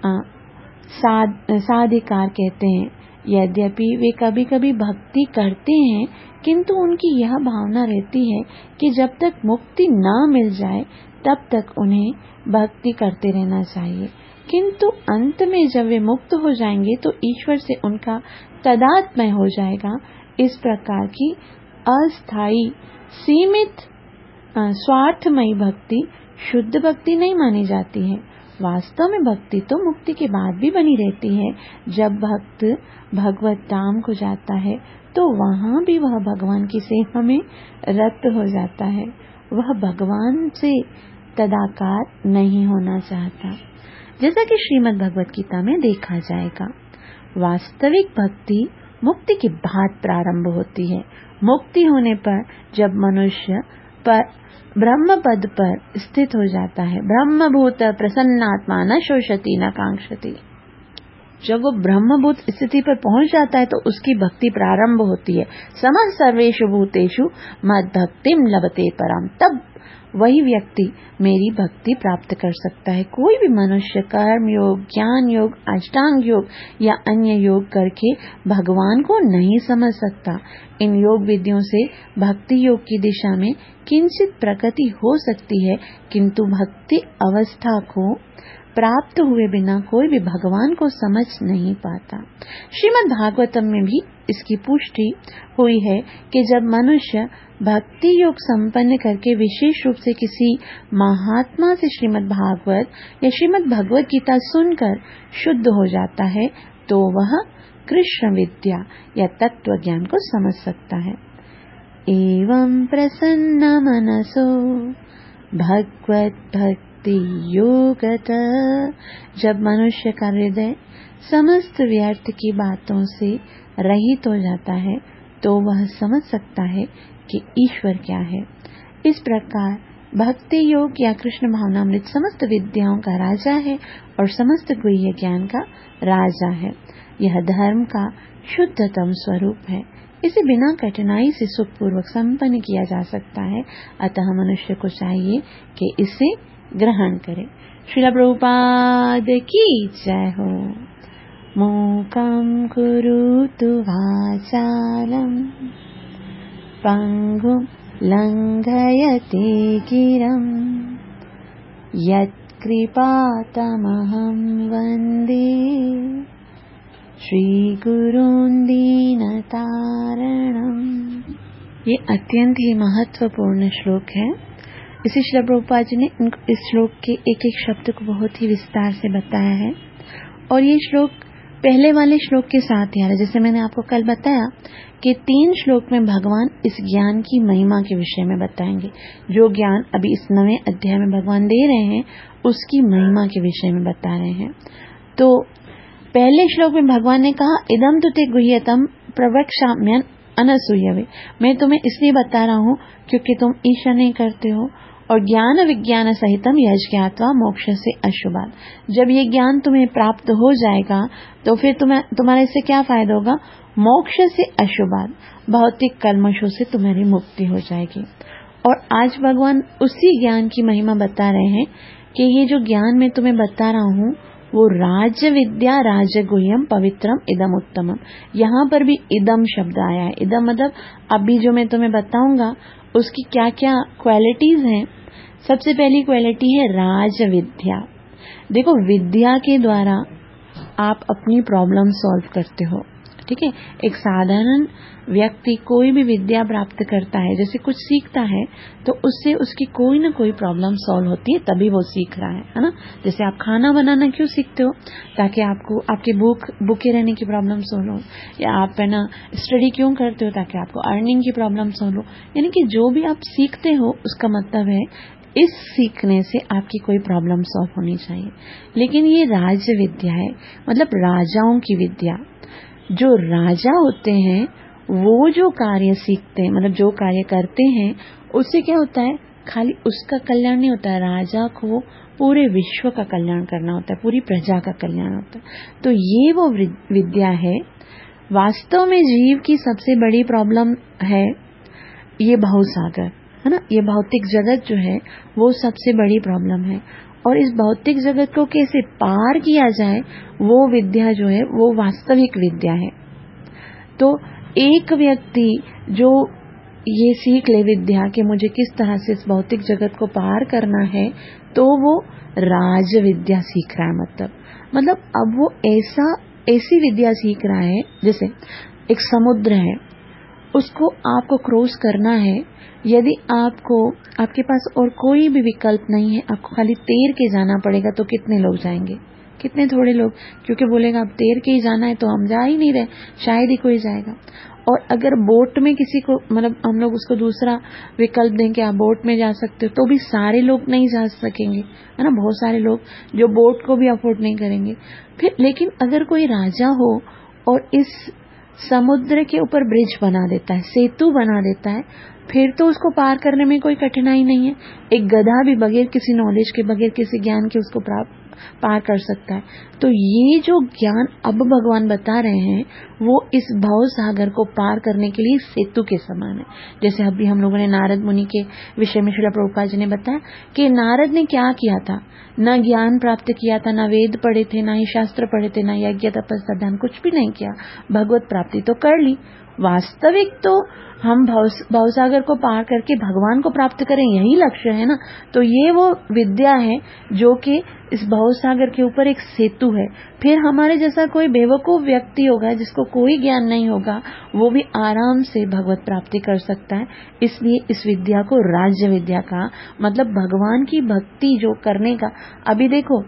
साध, साधिकार कहते हैं। यद्यपि वे कभी कभी भक्ति करते हैं किंतु उनकी यह भावना रहती है कि जब तक मुक्ति न मिल जाए तब तक उन्हें भक्ति करते रहना चाहिए, किंतु अंत में जब वे मुक्त हो जाएंगे तो ईश्वर से उनका तादात्म्य हो जाएगा। इस प्रकार की अस्थायी सीमित स्वार्थमयी भक्ति शुद्ध भक्ति नहीं मानी जाती है। वास्तव में भक्ति तो मुक्ति के बाद भी बनी रहती है। जब भक्त भगवत धाम को जाता है तो वहाँ भी वह भगवान की सेवा में रत हो जाता है। वह भगवान से तदाकार नहीं होना चाहता, जैसा कि श्रीमद् भगवत गीता में देखा जाएगा। वास्तविक भक्ति मुक्ति के बाद प्रारंभ होती है। मुक्ति होने पर जब मनुष्य पर ब्रह्म पद पर स्थित हो जाता है, ब्रह्मभूत प्रसन्नात्मा न शोषति न कांक्षति, जब वो ब्रह्मभूत स्थिति पर पहुंच जाता है तो उसकी भक्ति प्रारंभ होती है। समः सर्वेषु भूतेषु मद भक्तिम लभते परम, तब वही व्यक्ति मेरी भक्ति प्राप्त कर सकता है। कोई भी मनुष्य कर्म योग, ज्ञान योग, अष्टांग योग या अन्य योग करके भगवान को नहीं समझ सकता। इन योग विधियों से भक्ति योग की दिशा में किंचित प्रगति हो सकती है, किंतु भक्ति अवस्था को प्राप्त हुए बिना कोई भी भगवान को समझ नहीं पाता। श्रीमद् भागवतम में भी इसकी पुष्टि हुई है कि जब मनुष्य भक्ति योग संपन्न करके विशेष रूप से किसी महात्मा से श्रीमद् भागवत या श्रीमद् भगवत गीता सुनकर शुद्ध हो जाता है तो वह कृष्ण विद्या या तत्व ज्ञान को समझ सकता है। एवं प्रसन्न मनसो भगवत भक्ति योगत, जब मनुष्य का हृदय समस्त व्यर्थ की बातों से रहित हो जाता है तो वह समझ सकता है कि ईश्वर क्या है। इस प्रकार भक्ति योग या कृष्ण भावनामृत समस्त विद्याओं का राजा है और समस्त गुह्य ज्ञान का राजा है। यह धर्म का शुद्धतम स्वरूप है। इसे बिना कठिनाई से सुखपूर्वक संपन्न किया जा सकता है। अतः मनुष्य को चाहिए कि इसे ग्रहण करे। श्रील प्रभुपाद की जय हो। मूकं कुरुतु वाचालं पंगुं लंघयते गिरं यत्कृपातमहं वन्दे श्रीगुरून् दीनतारणम्। ये अत्यंत ही महत्वपूर्ण श्लोक है। इसी श्रील प्रभुपाद जी ने इस श्लोक के एक एक शब्द को बहुत ही विस्तार से बताया है और ये श्लोक पहले वाले श्लोक के साथ यार, जैसे मैंने आपको कल बताया कि तीन श्लोक में भगवान इस ज्ञान की महिमा के विषय में बताएंगे। जो ज्ञान अभी इस नवे अध्याय में भगवान दे रहे हैं उसकी महिमा के विषय में बता रहे हैं। तो पहले श्लोक में भगवान ने कहा इदम तुते गुह्यतम प्रवक्ष्याम्यन अनसूयवे, मैं तुम्हें इसलिए बता रहा हूँ क्योंकि तुम ईर्ष्या नहीं करते हो। और ज्ञान विज्ञान सहितम यज्ञात्वा मोक्ष से अशुभात, जब ये ज्ञान तुम्हें प्राप्त हो जाएगा तो फिर तुम्हें तुम्हारे से क्या फायदा होगा? मोक्ष से अशुभात, भौतिक कल्मशों से तुम्हारी मुक्ति हो जाएगी। और आज भगवान उसी ज्ञान की महिमा बता रहे हैं कि ये जो ज्ञान मैं तुम्हें बता रहा हूँ वो राज विद्या राजगुह्यम पवित्रम इदम उत्तमम। यहाँ पर भी इदम शब्द आया है। इदम मतलब अभी जो मैं तुम्हें बताऊंगा उसकी क्या क्या क्वालिटीज हैं। सबसे पहली क्वालिटी है राज विद्या। देखो, विद्या के द्वारा आप अपनी प्रॉब्लम सॉल्व करते हो। ठीक है, एक साधारण व्यक्ति कोई भी विद्या प्राप्त करता है, जैसे कुछ सीखता है तो उससे उसकी कोई ना कोई प्रॉब्लम सॉल्व होती है, तभी वो सीख रहा है, है ना। जैसे आप खाना बनाना क्यों सीखते हो? ताकि आपको आपकी भूख भूखे रहने की प्रॉब्लम सॉल्व हो। या आप है ना स्टडी क्यों करते हो? ताकि आपको अर्निंग की प्रॉब्लम सॉल्व हो। यानी कि जो भी आप सीखते हो उसका मतलब है इस सीखने से आपकी कोई प्रॉब्लम सॉल्व होनी चाहिए। लेकिन ये राज विद्या है, मतलब राजाओं की विद्या। जो राजा होते हैं वो जो कार्य सीखते हैं, मतलब जो कार्य करते हैं, उससे क्या होता है? खाली उसका कल्याण नहीं होता है, राजा को पूरे विश्व का कल्याण करना होता है, पूरी प्रजा का कल्याण होता है। तो ये वो विद्या है। वास्तव में जीव की सबसे बड़ी प्रॉब्लम है ये भवसागर, है ना। ये भौतिक जगत जो है वो सबसे बड़ी प्रॉब्लम है, और इस भौतिक जगत को कैसे पार किया जाए, वो विद्या जो है वो वास्तविक विद्या है। तो एक व्यक्ति जो ये सीख ले विद्या कि मुझे किस तरह से इस भौतिक जगत को पार करना है, तो वो राज विद्या सीख रहा है। मतलब मतलब अब वो ऐसा ऐसी विद्या सीख रहा है, जैसे एक समुद्र है, उसको आपको क्रॉस करना है। यदि आपको आपके पास और कोई भी विकल्प नहीं है, आपको खाली तैर के जाना पड़ेगा, तो कितने लोग जाएंगे? कितने थोड़े लोग, क्योंकि बोलेगा अब तैर के ही जाना है तो हम जा ही नहीं रहे, शायद ही कोई जाएगा। और अगर बोट में किसी को, मतलब हम लोग उसको दूसरा विकल्प दें कि आप बोट में जा सकते हो, तो भी सारे लोग नहीं जा सकेंगे, है ना। बहुत सारे लोग जो बोट को भी अफोर्ड नहीं करेंगे। फिर लेकिन अगर कोई राजा हो और इस समुद्र के ऊपर ब्रिज बना देता है, सेतु बना देता है, फिर तो उसको पार करने में कोई कठिनाई नहीं है। एक गधा भी बगैर किसी नॉलेज के, बगैर किसी ज्ञान के उसको प्राप्त पार कर सकता है। तो ये जो ज्ञान अब भगवान बता रहे हैं वो इस भव सागर को पार करने के लिए सेतु के समान है। जैसे अभी हम लोगों ने नारद मुनि के विषय में श्रील प्रभुपाद जी ने बताया कि नारद ने क्या किया था, न ज्ञान प्राप्त किया था, न वेद पढ़े थे, न ही शास्त्र पढ़े थे, न यज्ञ तपस्या ध्यान, कुछ भी नहीं किया, भगवत प्राप्ति तो कर ली। वास्तविक तो हम भवसागर को पार करके भगवान को प्राप्त करें, यही लक्ष्य है ना। तो ये वो विद्या है जो कि इस भवसागर के ऊपर एक सेतु है। फिर हमारे जैसा कोई बेवकूफ व्यक्ति होगा जिसको कोई ज्ञान नहीं होगा, वो भी आराम से भगवत प्राप्ति कर सकता है। इसलिए इस विद्या को राज्य विद्या का मतलब भगवान की भक्ति जो करने का। अभी देखो,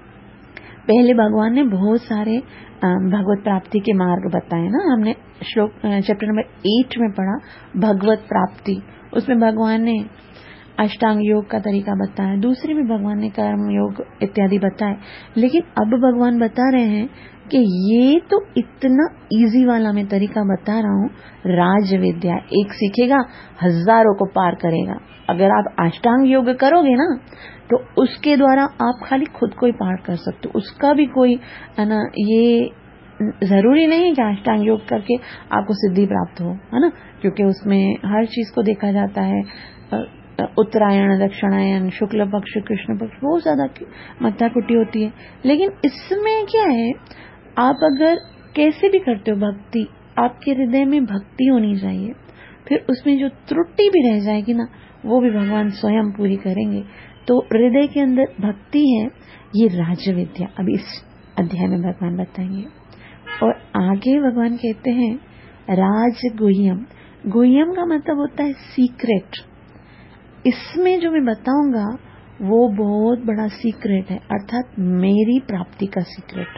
पहले भगवान ने बहुत सारे भगवत प्राप्ति के मार्ग बताए ना। हमने श्लोक चैप्टर नंबर एट में पढ़ा भगवत प्राप्ति, उसमें भगवान ने अष्टांग योग का तरीका बताया, दूसरे में भगवान ने कर्म योग इत्यादि बताए। लेकिन अब भगवान बता रहे हैं कि ये तो इतना इजी वाला मैं तरीका बता रहा हूँ, राज विद्या। एक सीखेगा हजारों को पार करेगा। अगर आप अष्टांग योग करोगे ना तो उसके द्वारा आप खाली खुद को ही पार कर सकते हो, उसका भी कोई है ना। ये जरूरी नहीं है कि अष्टांग योग करके आपको सिद्धि प्राप्त हो, है ना, क्योंकि उसमें हर चीज को देखा जाता है। उत्तरायण, दक्षिणायन, शुक्ल पक्ष, कृष्ण पक्ष, बहुत ज्यादा मत्था कुटी होती है। लेकिन इसमें क्या है, आप अगर कैसे भी करते हो भक्ति, आपके हृदय में भक्ति होनी चाहिए। फिर उसमें जो त्रुटि भी रह जाएगी ना, वो भी भगवान स्वयं पूरी करेंगे। तो हृदय के अंदर भक्ति है, ये राज विद्या अभी इस अध्याय में भगवान बताएंगे। और आगे भगवान कहते हैं राज गुह्यम। गुह्यम का मतलब होता है सीक्रेट। इसमें जो मैं बताऊंगा वो बहुत बड़ा सीक्रेट है, अर्थात मेरी प्राप्ति का सीक्रेट,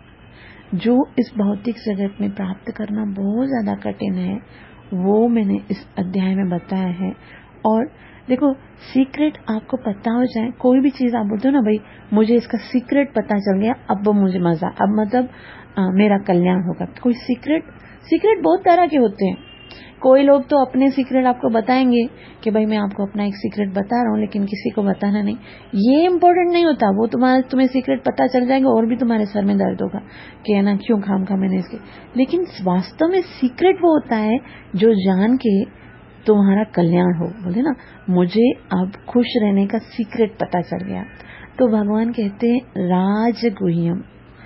जो इस भौतिक जगत में प्राप्त करना बहुत ज्यादा कठिन है, वो मैंने इस अध्याय में बताया है। और देखो, सीक्रेट आपको पता हो जाए, कोई भी चीज आप बोलते हो ना, भाई मुझे इसका सीक्रेट पता चल गया, अब मुझे मजा, अब मतलब आ, मेरा कल्याण होगा। कोई सीक्रेट सीक्रेट बहुत तरह के होते हैं। कोई लोग तो अपने सीक्रेट आपको बताएंगे कि भाई मैं आपको अपना एक सीक्रेट बता रहा हूँ, लेकिन किसी को बताना नहीं। ये इम्पोर्टेंट नहीं होता, वो तुम्हारा तुम्हें सीक्रेट पता चल जाएगा और भी तुम्हारे सर में दर्द होगा कि है ना, क्यों खाम खा मैंने इसके। लेकिन वास्तव में सीक्रेट वो होता है जो जान के तुम्हारा कल्याण हो। बोले ना, मुझे अब खुश रहने का सीक्रेट पता चल गया। तो भगवान कहते हैं राज गुह्यम,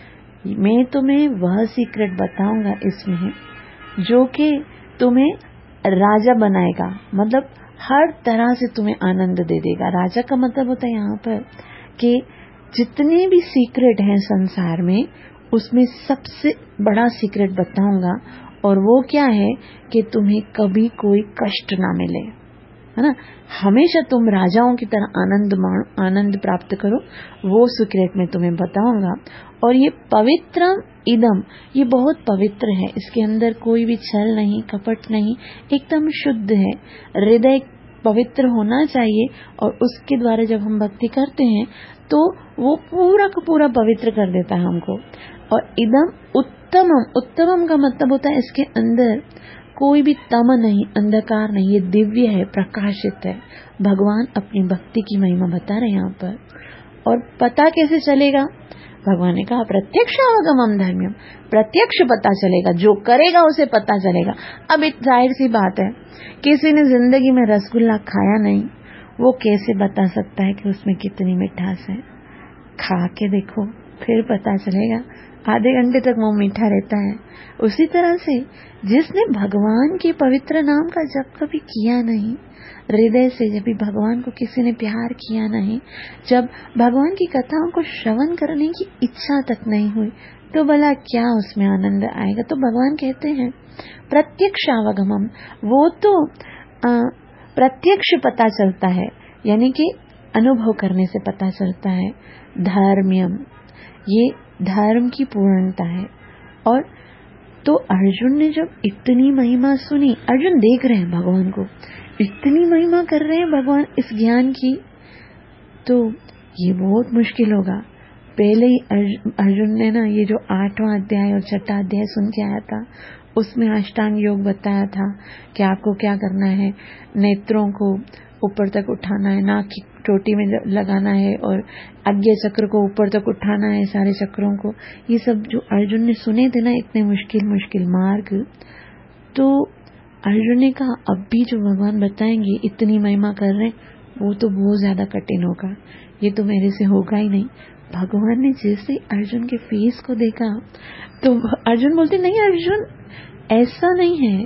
मैं तुम्हें वह सीक्रेट बताऊंगा इसमें जो कि तुम्हें राजा बनाएगा, मतलब हर तरह से तुम्हें आनंद दे देगा। राजा का मतलब होता है यहाँ पर कि जितने भी सीक्रेट हैं संसार में, उसमें सबसे बड़ा सीक्रेट बताऊंगा, और वो क्या है कि तुम्हें कभी कोई कष्ट ना मिले, है ना। हमेशा तुम राजाओं की तरह आनंद आनंद प्राप्त करो, वो सीक्रेट मैं तुम्हें बताऊंगा। और ये पवित्रम इदम, ये बहुत पवित्र है, इसके अंदर कोई भी छल नहीं, कपट नहीं, एकदम शुद्ध है। हृदय पवित्र होना चाहिए, और उसके द्वारा जब हम भक्ति करते हैं तो वो पूरा का पूरा पवित्र कर देता है हमको। और इदम उत्तमम, उत्तमम का मतलब होता है इसके अंदर कोई भी तम नहीं, अंधकार नहीं, ये दिव्य है, प्रकाशित है। भगवान अपनी भक्ति की महिमा बता रहे हैं यहाँ पर। और पता कैसे चलेगा? भगवान ने कहा प्रत्यक्ष अवगमम धर्म्यम, प्रत्यक्ष पता चलेगा, जो करेगा उसे पता चलेगा। अब एक जाहिर सी बात है, किसी ने जिंदगी में रसगुल्ला खाया नहीं, वो कैसे बता सकता है कि उसमें कितनी मिठास है? खा के देखो, फिर पता चलेगा। आधे घंटे तक मुंह मीठा रहता है। उसी तरह से जिसने भगवान के पवित्र नाम का जप कभी किया नहीं, हृदय से जब भी भगवान को किसी ने प्यार किया नहीं, जब भगवान की कथाओं को श्रवण करने की इच्छा तक नहीं हुई, तो भला क्या उसमें आनंद आएगा? तो भगवान कहते हैं प्रत्यक्ष अवगमम, वो तो आ, प्रत्यक्ष पता चलता है, यानी कि अनुभव करने से पता चलता है। धर्म्यम, ये धर्म की पूर्णता है। और तो अर्जुन ने जब इतनी महिमा सुनी, अर्जुन देख रहे हैं भगवान को, इतनी महिमा कर रहे हैं भगवान इस ज्ञान की, तो ये बहुत मुश्किल होगा। पहले ही अर्जुन ने ना ये जो आठवां अध्याय और छठा अध्याय सुन के आया था, उसमें अष्टांग योग बताया था कि आपको क्या करना है, नेत्रों को ऊपर तक उठाना है, नाक की चोटी में लगाना है, और आज्ञा चक्र को ऊपर तक उठाना है, सारे चक्रों को। ये सब जो अर्जुन ने सुने थे ना, इतने मुश्किल मुश्किल मार्ग, तो अर्जुन ने कहा अब भी जो भगवान बताएंगे, इतनी महिमा कर रहे हैं, वो तो बहुत ज्यादा कठिन होगा, ये तो मेरे से होगा ही नहीं। भगवान ने जैसे अर्जुन के फेस को देखा, तो अर्जुन बोलते नहीं अर्जुन ऐसा नहीं है,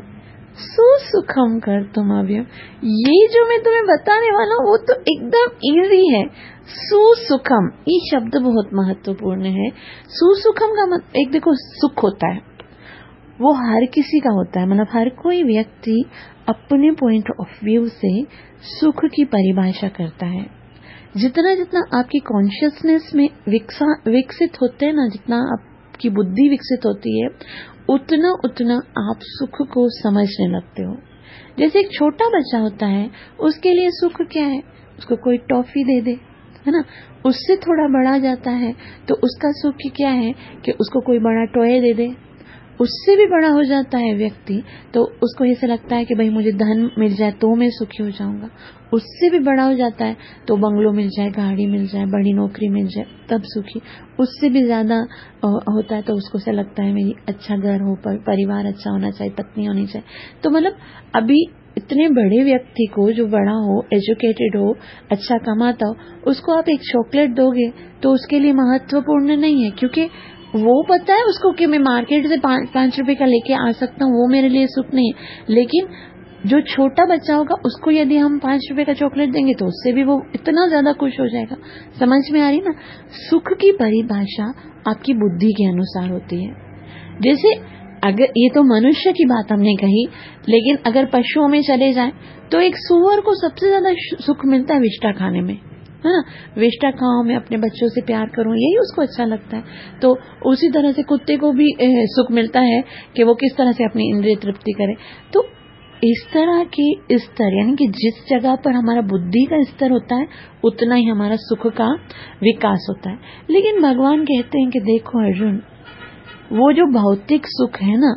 सुसुखम कर तुम अव्यय, ये जो मैं तुम्हें बताने वाला हूँ वो तो एकदम इजी है। सुसुखम, ये शब्द बहुत महत्वपूर्ण है। सुसुखम का मतलब, एक देखो सुख होता है वो हर किसी का होता है, मतलब हर कोई व्यक्ति अपने पॉइंट ऑफ व्यू से सुख की परिभाषा करता है। जितना जितना आपकी कॉन्शियसनेस में विकसित होते हैं ना, जितना आपकी बुद्धि विकसित होती है, उतना उतना आप सुख को समझने लगते हो। जैसे एक छोटा बच्चा होता है, उसके लिए सुख क्या है? उसको कोई टॉफी दे दे, है ना। उससे थोड़ा बड़ा जाता है तो उसका सुख क्या है कि उसको कोई बड़ा टॉय दे दे। उससे भी बड़ा हो जाता है व्यक्ति तो उसको ऐसा लगता है कि भाई मुझे धन मिल जाए तो मैं सुखी हो जाऊंगा। उससे भी बड़ा हो जाता है तो बंगलो मिल जाए, गाड़ी मिल जाए, बड़ी नौकरी मिल जाए, तब सुखी। उससे भी ज्यादा होता है तो उसको ऐसा लगता है मेरी अच्छा घर हो, पर परिवार अच्छा होना चाहिए, पत्नी होनी चाहिए। तो मतलब अभी इतने बड़े व्यक्ति को जो बड़ा हो, एजुकेटेड हो, अच्छा कमाता हो, उसको आप एक चॉकलेट दोगे तो उसके लिए महत्वपूर्ण नहीं है, क्योंकि वो पता है उसको कि मैं मार्केट से पांच पांच रुपए का लेके आ सकता हूँ, वो मेरे लिए सुख नहीं है। लेकिन जो छोटा बच्चा होगा उसको यदि हम पांच रुपए का चॉकलेट देंगे तो उससे भी वो इतना ज्यादा खुश हो जाएगा। समझ में आ रही ना? सुख की परिभाषा आपकी बुद्धि के अनुसार होती है। जैसे अगर ये तो मनुष्य की बात हमने कही, लेकिन अगर पशुओं में चले जाएं तो एक सुअर को सबसे ज्यादा सुख मिलता है विष्टा खाने में, है ना। विष्टा खाओ, मैं अपने बच्चों से प्यार करूं, यही उसको अच्छा लगता है। तो उसी तरह से कुत्ते को भी सुख मिलता है कि वो किस तरह से अपनी इंद्रिय तृप्ति करे। तो इस तरह के स्तर, यानी कि जिस जगह पर हमारा बुद्धि का स्तर होता है उतना ही हमारा सुख का विकास होता है। लेकिन भगवान कहते हैं कि देखो अर्जुन, वो जो भौतिक सुख है ना,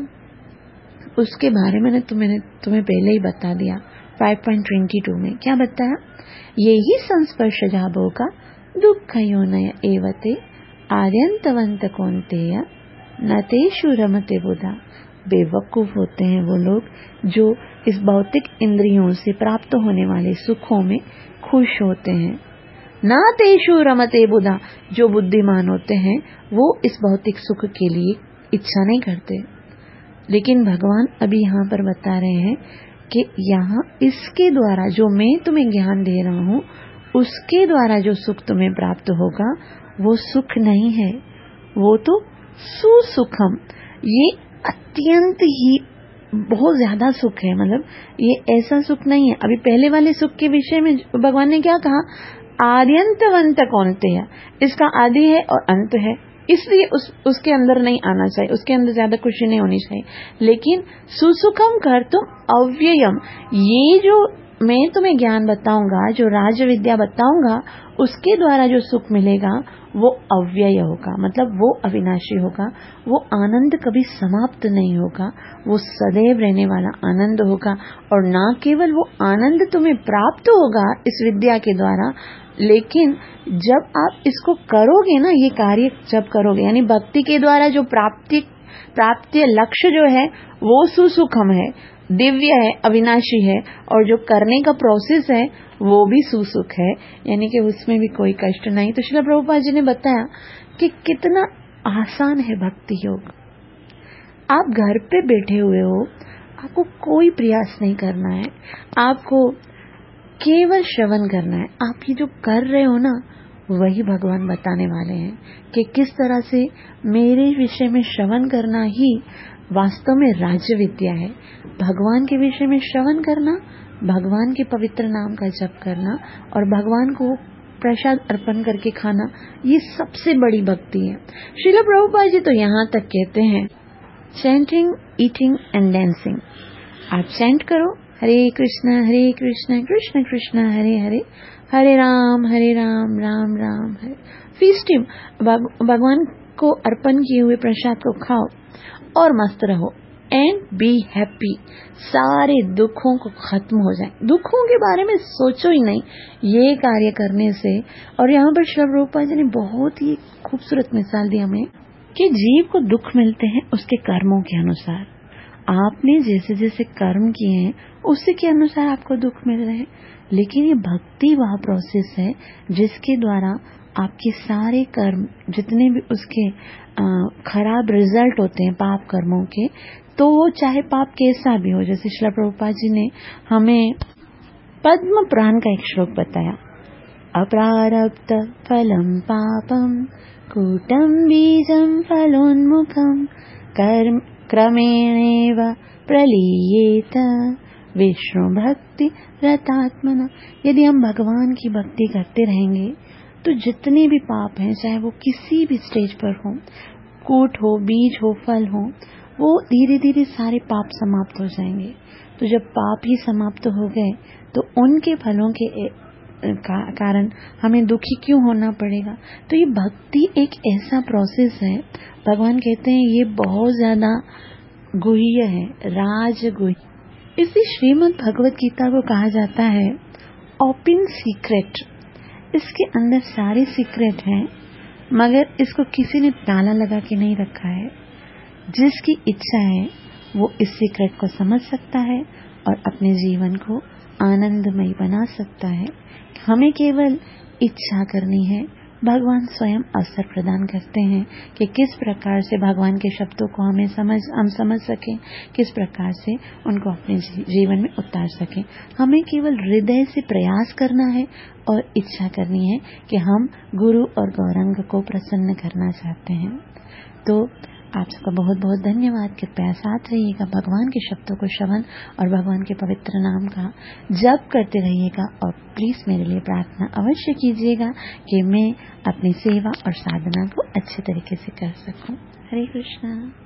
उसके बारे में मैंने तुम्हें पहले ही बता दिया। फाइव पॉइंट ट्वेंटी टू में क्या बताया? यही संस्पर्श जाबो का दुख योनय एवते आर्यंतवंत कौन्तेय नतेषु रमते बुधा। बेवकूफ होते हैं वो लोग जो इस भौतिक इंद्रियों से प्राप्त होने वाले सुखों में खुश होते हैं। ना तेषु रमते बुधा, जो बुद्धिमान होते हैं वो इस भौतिक सुख के लिए इच्छा नहीं करते। लेकिन भगवान अभी यहाँ पर बता रहे हैं कि यहाँ इसके द्वारा जो मैं तुम्हें ज्ञान दे रहा हूँ उसके द्वारा जो सुख तुम्हें प्राप्त होगा वो सुख नहीं है, वो तो सुसुखम, ये अत्यंत ही बहुत ज्यादा सुख है, मतलब ये ऐसा सुख नहीं है। अभी पहले वाले सुख के विषय में भगवान ने क्या कहा, आद्यंतवंत कौनते है, इसका आदि है और अंत है, इसलिए उस उसके अंदर नहीं आना चाहिए, उसके अंदर ज्यादा खुशी नहीं होनी चाहिए। लेकिन सुसुखम कर तुम अव्ययम, ये जो मैं तुम्हें ज्ञान बताऊंगा, जो राज विद्या बताऊंगा, उसके द्वारा जो सुख मिलेगा वो अव्यय होगा, मतलब वो अविनाशी होगा, वो आनंद कभी समाप्त नहीं होगा, वो सदैव रहने वाला आनंद होगा। और ना केवल वो आनंद तुम्हें प्राप्त होगा इस विद्या के द्वारा, लेकिन जब आप इसको करोगे ना, ये कार्य जब करोगे, यानी भक्ति के द्वारा जो प्राप्ति प्राप्ति लक्ष्य जो है वो सुसुखम है, दिव्य है, अविनाशी है, और जो करने का प्रोसेस है वो भी सुसुख है, यानी कि उसमें भी कोई कष्ट नहीं। तो श्रील प्रभुपाद जी ने बताया कि कितना आसान है भक्ति योग। आप घर पे बैठे हुए हो, आपको कोई प्रयास नहीं करना है, आपको केवल श्रवण करना है। आप ये जो कर रहे हो ना, वही भगवान बताने वाले हैं कि किस तरह से मेरे विषय में श्रवण करना ही वास्तव में राज्य विद्या है। भगवान के विषय में श्रवण करना, भगवान के पवित्र नाम का जप करना और भगवान को प्रसाद अर्पण करके खाना, ये सबसे बड़ी भक्ति है। श्रील प्रभुपाद जी तो यहाँ तक कहते हैं, चैंटिंग, ईटिंग एंड डांसिंग। आप चैंट करो, हरे कृष्णा हरे कृष्णा कृष्ण कृष्ण हरे हरे, हरे राम हरे राम राम राम हरे। फीस्टिंग, भगवान को अर्पण किए हुए प्रसाद को खाओ और मस्त रहो। एंड बी हैप्पी, सारे दुखों को खत्म हो जाए, दुखों के बारे में सोचो ही नहीं ये कार्य करने से। और यहाँ पर श्री प्रभुपाद जी ने बहुत ही खूबसूरत मिसाल दी हमें कि जीव को दुख मिलते हैं उसके कर्मों के अनुसार। आपने जैसे जैसे कर्म किए हैं उसी के अनुसार आपको दुख मिल रहे हैं, लेकिन ये भक्ति वह प्रोसेस है जिसके द्वारा आपके सारे कर्म, जितने भी उसके आ, खराब रिजल्ट होते हैं पाप कर्मों के, तो वो चाहे पाप कैसा भी हो, जैसे श्रील प्रभुपाद जी ने हमें पद्म पुराण का एक श्लोक बताया, अप्रारब्ध फलम पापम कूटम बीजम फलोन्मुखम कर्म क्रमेणेव प्रलीयेत विष्णु भक्ति रतात्मना। यदि हम भगवान की भक्ति करते रहेंगे तो जितने भी पाप हैं, चाहे वो किसी भी स्टेज पर हो, कूट हो, बीज हो, फल हो, वो धीरे धीरे सारे पाप समाप्त हो जाएंगे। तो जब पाप ही समाप्त हो गए तो उनके फलों के का, कारण हमें दुखी क्यों होना पड़ेगा। तो ये भक्ति एक ऐसा प्रोसेस है, भगवान कहते हैं ये बहुत ज्यादा गुह्य है, राज गुह्य। इसी श्रीमद् भगवत गीता को कहा जाता है ओपन सीक्रेट। इसके अंदर सारे सीक्रेट हैं, मगर इसको किसी ने ताला लगा के नहीं रखा है। जिसकी इच्छा है वो इस सीक्रेट को समझ सकता है और अपने जीवन को आनंदमय बना सकता है। हमें केवल इच्छा करनी है, भगवान स्वयं अवसर प्रदान करते हैं कि किस प्रकार से भगवान के शब्दों को हमें समझ हम समझ सकें, किस प्रकार से उनको अपने जीवन में उतार सकें। हमें केवल हृदय से प्रयास करना है और इच्छा करनी है कि हम गुरु और गौरंग को प्रसन्न करना चाहते हैं। तो आप सबका बहुत बहुत धन्यवाद। कृपया साथ रहिएगा, भगवान के शब्दों को श्रवण और भगवान के पवित्र नाम का जप करते रहिएगा, और प्लीज मेरे लिए प्रार्थना अवश्य कीजिएगा कि मैं अपनी सेवा और साधना को अच्छे तरीके से कर सकूं। हरे कृष्णा।